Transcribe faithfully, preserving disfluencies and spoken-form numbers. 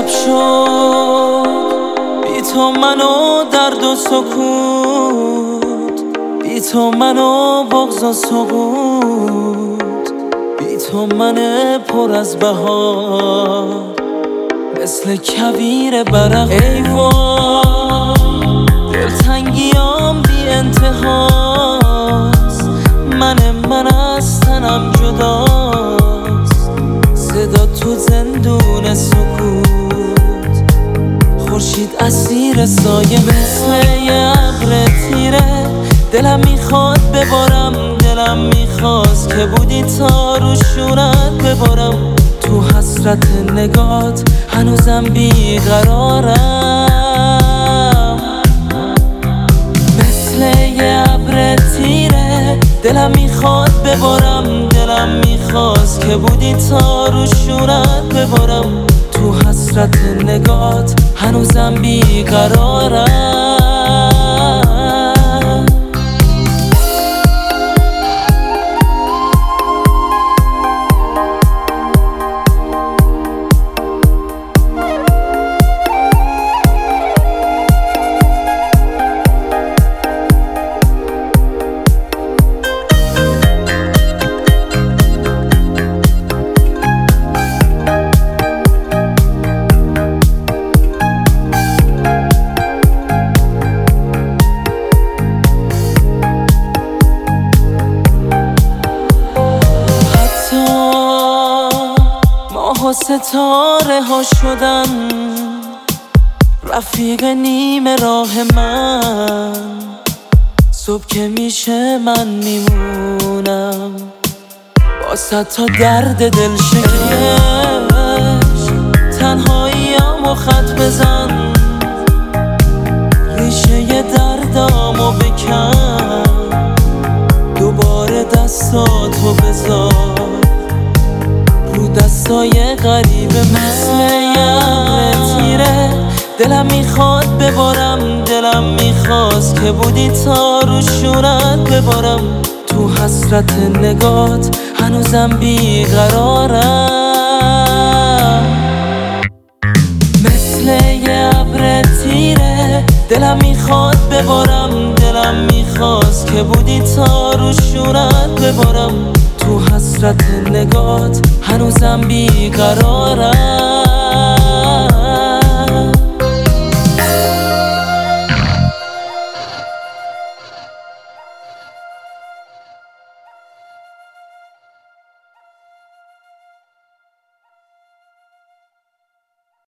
شب شد بی تو منو درد و سکوت، بی تو منو بغض و سقوط، بی تو من پر از بهار مثل کویر برق. ای وای دلتنگیام بی انتهاست، من من از تنم جداست، صدا تو زندون سکوت، خورشید اسیر سایه مثل یه ابر تیره. دلم میخواد ببارم، دلم میخواست که بودی تا رو شونت ببارم. تو حسرت نگات هنوزم بیقرارم، مثل یه ابر تیره. دلم میخواد ببارم، دلم میخواست که بودی تا رو شونت ببارم. تو حسرت نگات هنوزم بیقرارم. ماه و ستاره ها شدن رفیق نیمه راه من. صبح که میشه من میمونم واسه تا درد دل شکش. تنهاییامو خط بزن، ریشه دردامو بکن، دوباره دستاتو بذار رو دستای غریب مثل یه تیره. دلم میخواد ببارم، دلم میخواست که بودی تا رو شونت ببارم. تو حسرت نگات هنوزم بیقرارم، مثل یه ابر تیره. دلم میخواد ببارم، دلم میخواست که بودی تا رو شونت ببارم. تو حسرت نگات هنوزم بیقرارم.